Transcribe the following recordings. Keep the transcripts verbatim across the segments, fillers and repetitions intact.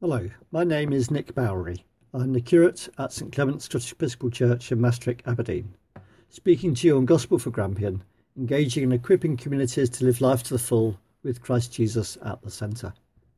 Hello, my name is Nick Bowery. I'm the curate at St Clement's Scottish Episcopal Church in Maastricht, Aberdeen, speaking to you on Gospel for Grampian, engaging and equipping communities to live life to the full with Christ Jesus at the centre.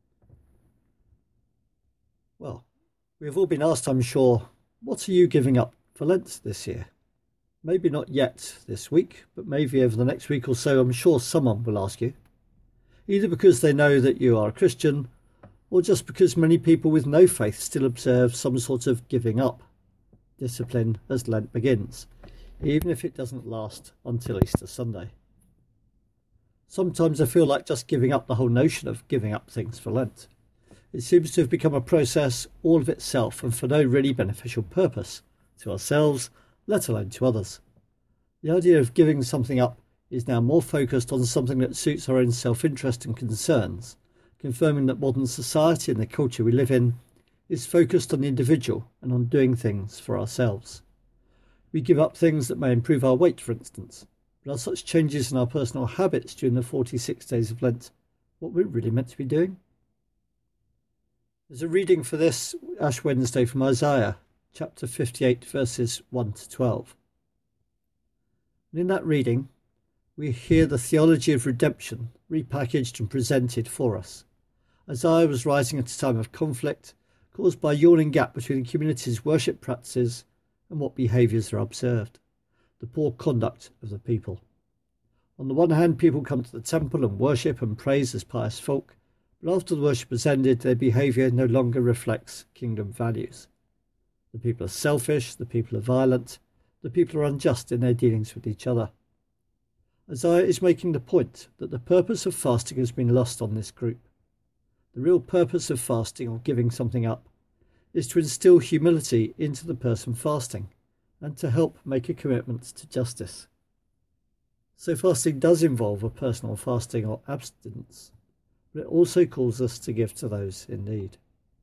Well, we have all been asked, I'm sure, what are you giving up for Lent this year? Maybe not yet this week, but maybe over the next week or so, I'm sure someone will ask you, either because they know that you are a Christian, or just because many people with no faith still observe some sort of giving up discipline as Lent begins, even if it doesn't last until Easter Sunday. Sometimes I feel like just giving up the whole notion of giving up things for Lent. It seems to have become a process all of itself and for no really beneficial purpose to ourselves, let alone to others. The idea of giving something up is now more focused on something that suits our own self-interest and concerns, confirming that modern society and the culture we live in is focused on the individual and on doing things for ourselves. We give up things that may improve our weight, for instance, but are such changes in our personal habits during the forty-six days of Lent what we're really meant to be doing? There's a reading for this Ash Wednesday from Isaiah, chapter fifty-eight, verses one to twelve. And in that reading, we hear the theology of redemption repackaged and presented for us. Isaiah was writing at a time of conflict caused by a yawning gap between the community's worship practices and what behaviours are observed, the poor conduct of the people. On the one hand, people come to the temple and worship and praise as pious folk, but after the worship has ended, their behaviour no longer reflects kingdom values. The people are selfish, the people are violent, the people are unjust in their dealings with each other. Isaiah is making the point that the purpose of fasting has been lost on this group. The real purpose of fasting or giving something up is to instill humility into the person fasting and to help make a commitment to justice. So fasting does involve a personal fasting or abstinence, but it also calls us to give to those in need.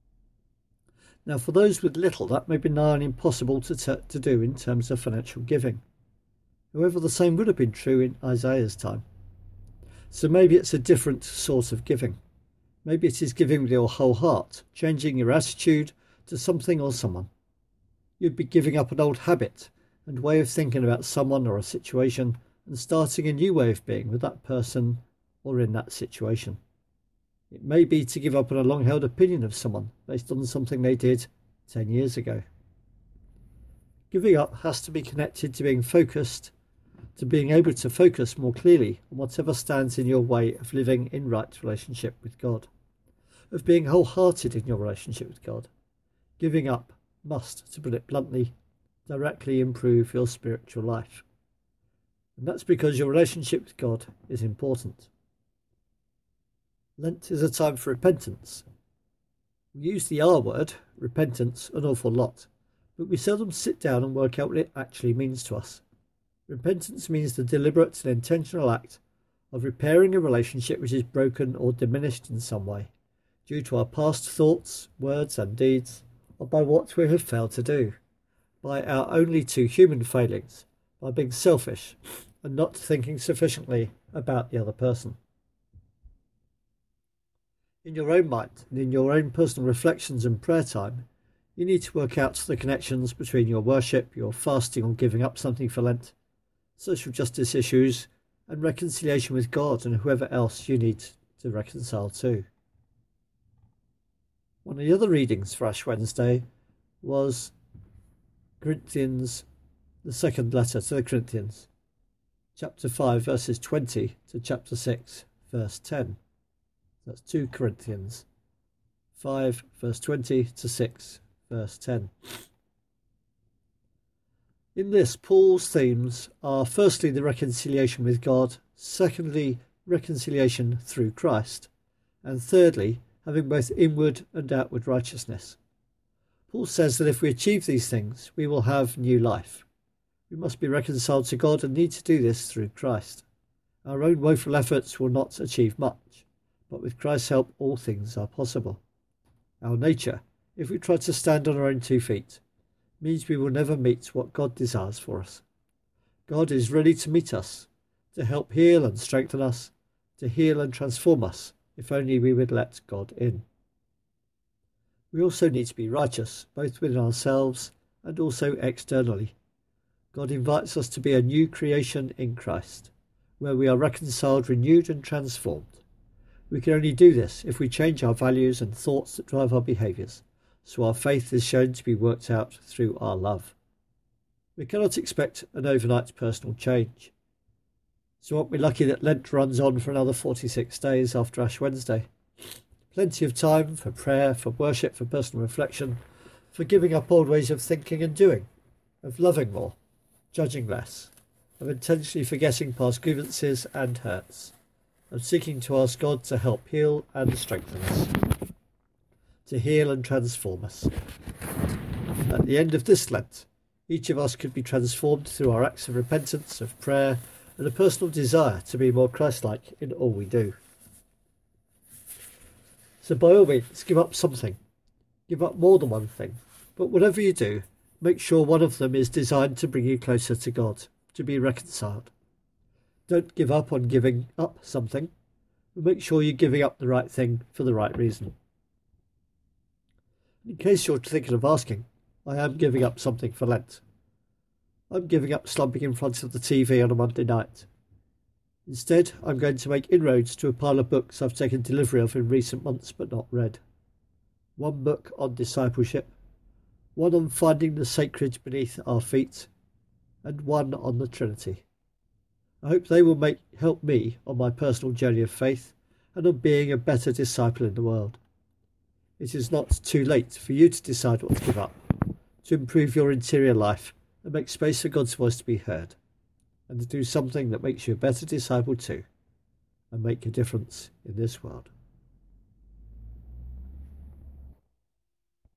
Now, for those with little, that may be nigh on impossible to, t- to do in terms of financial giving. However, the same would have been true in Isaiah's time. So maybe it's a different sort of giving. Maybe it is giving with your whole heart, changing your attitude to something or someone. You'd be giving up an old habit and way of thinking about someone or a situation and starting a new way of being with that person or in that situation. It may be to give up on a long-held opinion of someone based on something they did ten years ago. Giving up has to be connected to being focused, to being able to focus more clearly on whatever stands in your way of living in right relationship with God, of being wholehearted in your relationship with God. Giving up must, to put it bluntly, directly improve your spiritual life. And that's because your relationship with God is important. Lent is a time for repentance. We use the R word, repentance, an awful lot, but we seldom sit down and work out what it actually means to us. Repentance means the deliberate and intentional act of repairing a relationship which is broken or diminished in some way, due to our past thoughts, words and deeds, or by what we have failed to do, by our only two human failings, by being selfish and not thinking sufficiently about the other person. In your own mind and in your own personal reflections and prayer time, you need to work out the connections between your worship, your fasting or giving up something for Lent, social justice issues, and reconciliation with God and whoever else you need to reconcile to. One of the other readings for Ash Wednesday was Corinthians, the second letter to the Corinthians, chapter five, verses twenty to chapter six, verse ten. That's two Corinthians five, verse twenty to six, verse ten. In this, Paul's themes are firstly the reconciliation with God, secondly reconciliation through Christ, and thirdly having both inward and outward righteousness. Paul says that if we achieve these things, we will have new life. We must be reconciled to God and need to do this through Christ. Our own woeful efforts will not achieve much, but with Christ's help all things are possible. Our nature, if we try to stand on our own two feet, means we will never meet what God desires for us. God is ready to meet us, to help heal and strengthen us, to heal and transform us, if only we would let God in. We also need to be righteous, both within ourselves and also externally. God invites us to be a new creation in Christ, where we are reconciled, renewed and transformed. We can only do this if we change our values and thoughts that drive our behaviours, so our faith is shown to be worked out through our love. We cannot expect an overnight personal change. So aren't we lucky that Lent runs on for another forty-six days after Ash Wednesday? Plenty of time for prayer, for worship, for personal reflection, for giving up old ways of thinking and doing, of loving more, judging less, of intentionally forgetting past grievances and hurts, of seeking to ask God to help heal and strengthen us, to heal and transform us. At the end of this Lent, each of us could be transformed through our acts of repentance, of prayer, and a personal desire to be more Christ-like in all we do. So by all means, give up something. Give up more than one thing. But whatever you do, make sure one of them is designed to bring you closer to God, to be reconciled. Don't give up on giving up something, but make sure you're giving up the right thing for the right reason. In case you're thinking of asking, I am giving up something for Lent. I'm giving up slumping in front of the T V on a Monday night. Instead, I'm going to make inroads to a pile of books I've taken delivery of in recent months but not read. One book on discipleship, one on finding the sacred beneath our feet, and one on the Trinity. I hope they will make help me on my personal journey of faith and on being a better disciple in the world. It is not too late for you to decide what to give up, to improve your interior life and make space for God's voice to be heard, and to do something that makes you a better disciple too, and make a difference in this world.